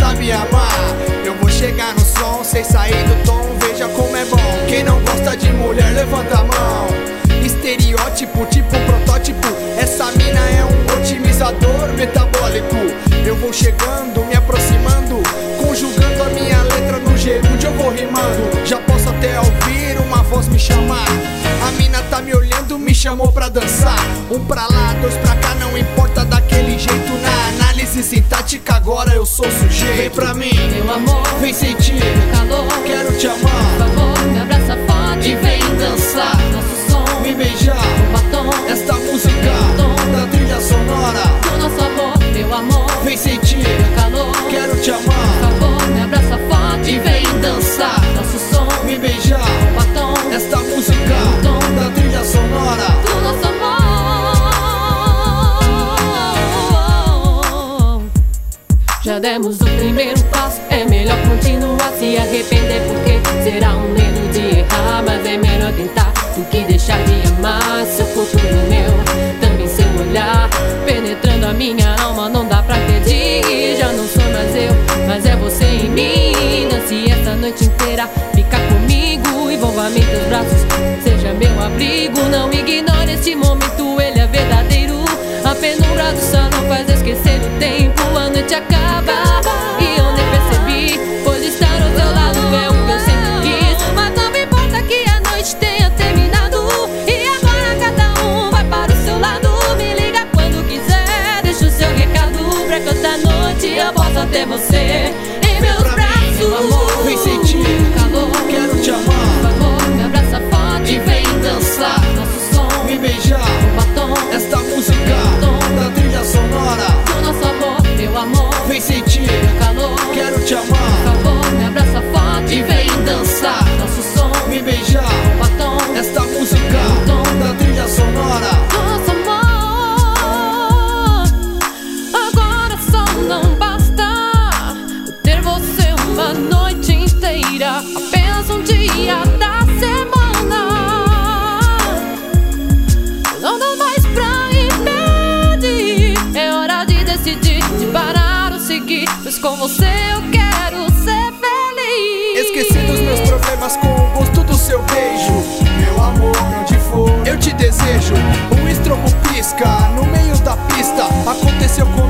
sabe amar. Eu vou chegar no som, sem sair do tom, veja como é bom. Quem não gosta de mulher, levanta a mão. Estereótipo, tipo protótipo, essa mina é um otimizador metabólico. Eu vou chegando, me aproximando, conjugando a minha letra no gerúndio, eu vou rimando. Já posso até ouvir uma voz me chamar. A mina tá me olhando, me chamou pra dançar. Um pra lá, dois pra cá, não importa daquele jeito. Na análise sintática agora eu sou sujeito. Vem pra mim, meu amor, vem sentir meu calor, quero te amar. por favor, me abraça forte E vem dançar, nosso som, me beijar, o batom, esta música da trilha sonora. do nosso amor, meu amor, Vem sentir, meu calor, quero te por amar. favor, me abraça forte E vem dançar, nosso som, me beijar, o batom, esta música da trilha sonora. do nosso amor. Já demos o primeiro passo, é melhor continuar. Se arrepender porque será um medo de errar, mas é melhor tentar do que deixar de amar. Seu corpo no meu, também seu olhar penetrando a minha alma, não dá pra pedir. Já não sou mais eu, mas é você em mim. Dance essa noite inteira, fica comigo, envolva meus braços, seja meu abrigo. Não ignore este momento, ele é verdadeiro. A penumbra do salão faz esquecer o tempo. A noite acaba e eu nem percebi, pois estar ao teu lado é o que eu sempre quis. Mas não me importa que a noite tenha terminado, e agora cada um vai para o seu lado. Me liga quando quiser, deixa o seu recado, pra que esta noite eu possa ter você em meus braços. Meu amor, vem sentir calor, quero te por amar. favor, me abraça forte E vem dançar, nosso som, me beijar, o batom, esta música da trilha sonora. do nosso amor, meu amor, Vem sentir, calor, quero te por amar. favor, me abraça forte E vem dançar, nosso som, me beijar, o batom, esta música da trilha sonora. do nosso amor. Agora só não basta ter você uma noite inteira, apenas um dia da semana. Não dá mais pra impedir, é hora de decidir, de parar ou seguir, pois com você eu quero ser feliz. Esqueci dos meus problemas com o gosto do seu beijo. Meu amor, onde for, eu te desejo. Um estrobo pisca no meio da pista. Aconteceu com